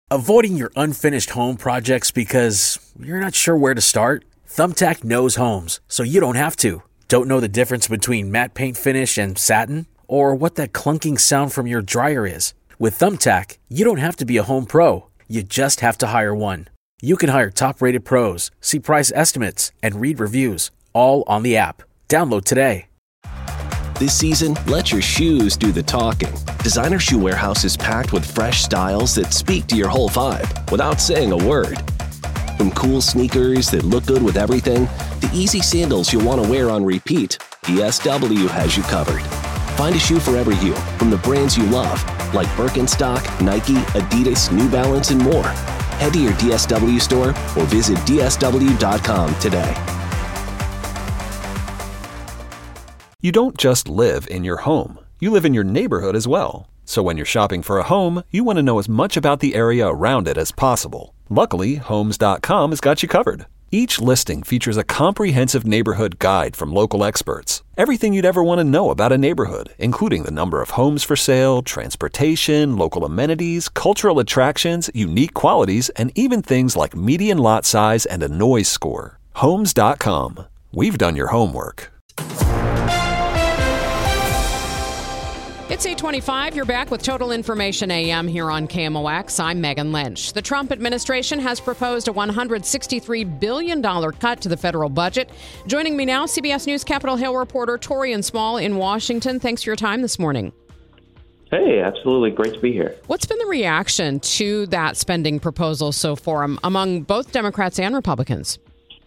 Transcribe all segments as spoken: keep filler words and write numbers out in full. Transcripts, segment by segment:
Avoiding your unfinished home projects because you're not sure where to start? Thumbtack knows homes, so you don't have to. Don't know the difference between matte paint finish and satin? Or what that clunking sound from your dryer is? With Thumbtack, you don't have to be a home pro. You just have to hire one. You can hire top-rated pros, see price estimates, and read reviews, all on the app. Download today. This season, let your shoes do the talking. Designer Shoe Warehouse is packed with fresh styles that speak to your whole vibe without saying a word. From cool sneakers that look good with everything, to easy sandals you'll want to wear on repeat, D S W has you covered. Find a shoe for every you from the brands you love, like Birkenstock, Nike, Adidas, New Balance, and more. Head to your D S W store or visit D S W dot com today. You don't just live in your home. You live in your neighborhood as well. So when you're shopping for a home, you want to know as much about the area around it as possible. Luckily, Homes dot com has got you covered. Each listing features a comprehensive neighborhood guide from local experts. Everything you'd ever want to know about a neighborhood, including the number of homes for sale, transportation, local amenities, cultural attractions, unique qualities, and even things like median lot size and a noise score. Homes dot com. We've done your homework. It's eight twenty-five. You're back with Total Information A M here on K M O X. I'm Megan Lynch. The Trump administration has proposed a one hundred sixty-three billion dollars cut to the federal budget. Joining me now, C B S News Capitol Hill reporter Torian Small in Washington. Thanks for your time this morning. Hey, absolutely. Great to be here. What's been the reaction to that spending proposal so far among both Democrats and Republicans?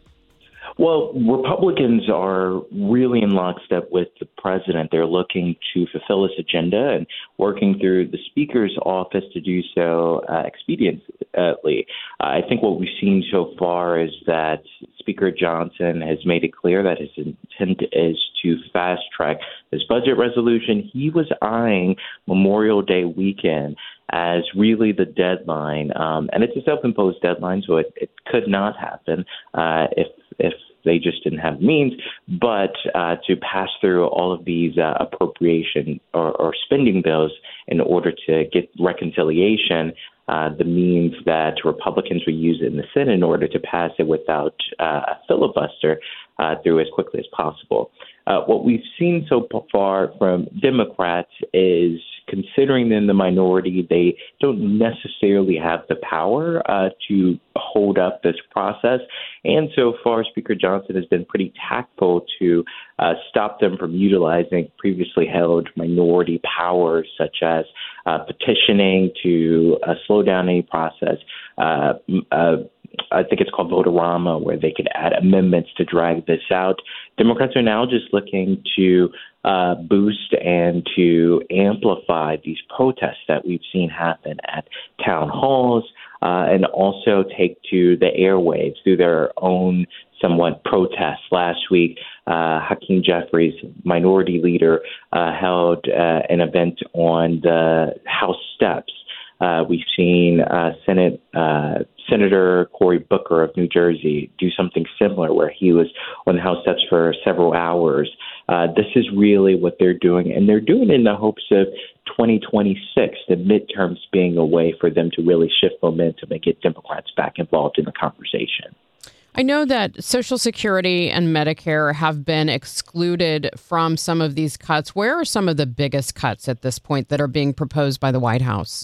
Well, Republicans are really in lockstep with the president. They're looking to fulfill this agenda and working through the Speaker's office to do so uh, expediently. Uh, I think what we've seen so far is that Speaker Johnson has made it clear that his intent is to fast-track this budget resolution. He was eyeing Memorial Day weekend as really the deadline, um, and it's a self-imposed deadline, so it, it could not happen uh, if if they just didn't have means, but uh, to pass through all of these uh, appropriation or, or spending bills in order to get reconciliation, uh, the means that Republicans would use in the Senate in order to pass it without uh, a filibuster uh, through as quickly as possible. Uh, what we've seen so far from Democrats is, considering them the minority, they don't necessarily have the power uh, to hold up this process. And so far, Speaker Johnson has been pretty tactful to uh, stop them from utilizing previously held minority powers, such as uh, petitioning to uh, slow down any process. Uh, uh, I think it's called Votorama, where they could add amendments to drag this out. Democrats are now just looking to uh, boost and to amplify these protests that we've seen happen at town halls uh, and also take to the airwaves through their own somewhat protests. Last week, uh, Hakeem Jeffries, minority leader, uh, held uh, an event on the House steps. Uh, we've seen uh, Senate uh, Senator Cory Booker of New Jersey do something similar, where he was on the House steps for several hours. Uh, this is really what they're doing, and they're doing it in the hopes of twenty twenty-six, the midterms being a way for them to really shift momentum and get Democrats back involved in the conversation. I know that Social Security and Medicare have been excluded from some of these cuts. Where are some of the biggest cuts at this point that are being proposed by the White House?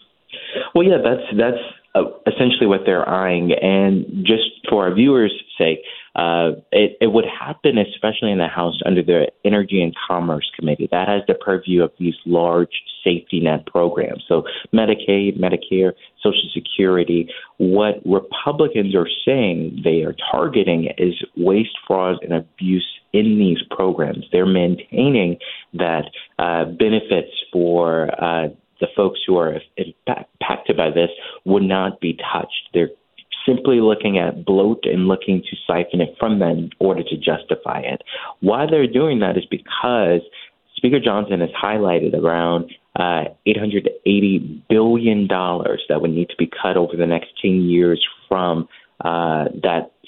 Well, yeah, that's that's uh, essentially what they're eyeing. And just for our viewers' sake, uh, it, it would happen, especially in the House, under the Energy and Commerce Committee. That has the purview of these large safety net programs. So Medicaid, Medicare, Social Security. What Republicans are saying they are targeting is waste, fraud, and abuse in these programs. They're maintaining that uh, benefits for uh the folks who are impacted by this would not be touched. They're simply looking at bloat and looking to siphon it from them in order to justify it. Why they're doing that is because Speaker Johnson has highlighted around uh, eight hundred eighty billion dollars that would need to be cut over the next ten years from uh, that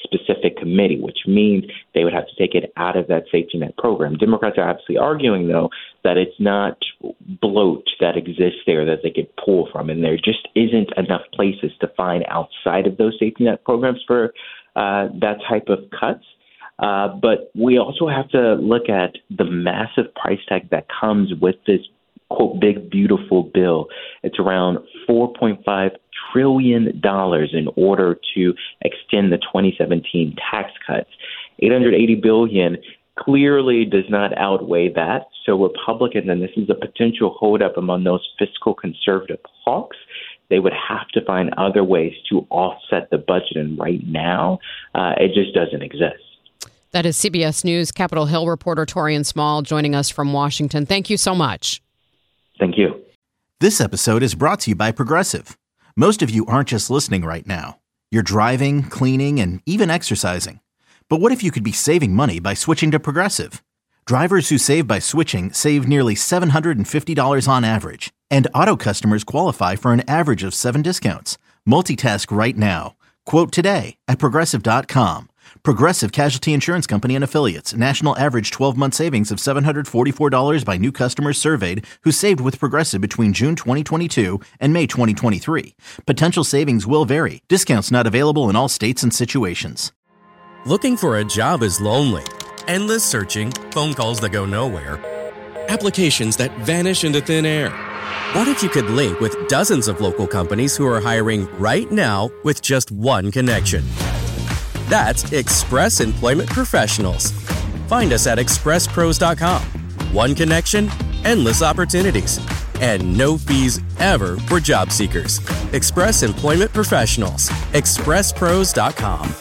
specific committee, which means they would have to take it out of that safety net program. Democrats are obviously arguing, though, that it's not bloat that exists there that they could pull from, and there just isn't enough places to find outside of those safety net programs for uh, that type of cuts. Uh, but we also have to look at the massive price tag that comes with this, quote, big, beautiful bill. It's around four point five trillion dollars in order to extend the twenty seventeen tax cuts. eight hundred eighty billion dollars clearly does not outweigh that. So Republicans, and this is a potential holdup among those fiscal conservative hawks, they would have to find other ways to offset the budget. And right now, uh, it just doesn't exist. That is C B S News Capitol Hill reporter Torian Small joining us from Washington. Thank you so much. Thank you. This episode is brought to you by Progressive. Most of you aren't just listening right now. You're driving, cleaning, and even exercising. But what if you could be saving money by switching to Progressive? Drivers who save by switching save nearly seven hundred fifty dollars on average. And auto customers qualify for an average of seven discounts. Multitask right now. Quote today at Progressive dot com. Progressive Casualty Insurance Company and Affiliates. National average twelve-month savings of seven hundred forty-four dollars by new customers surveyed who saved with Progressive between June twenty twenty-two and May twenty twenty-three. Potential savings will vary. Discounts not available in all states and situations. Looking for a job is lonely. Endless searching, phone calls that go nowhere, applications that vanish into thin air. What if you could link with dozens of local companies who are hiring right now with just one connection? That's Express Employment Professionals. Find us at express pros dot com. One connection, endless opportunities, and no fees ever for job seekers. Express Employment Professionals. express pros dot com.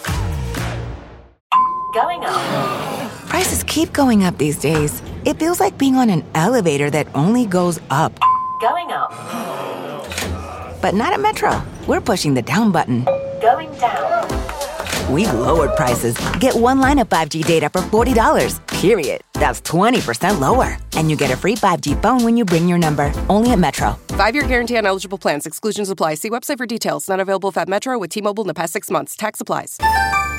Going up. Prices keep going up these days. It feels like being on an elevator that only goes up. Going up. But not at Metro. We're pushing the down button. Going down. We've lowered prices. Get one line of five G data for forty dollars, period. That's twenty percent lower. And you get a free five G phone when you bring your number. Only at Metro. Five-year guarantee on eligible plans. Exclusions apply. See website for details. Not available at Metro with T-Mobile in the past six months. Tax applies.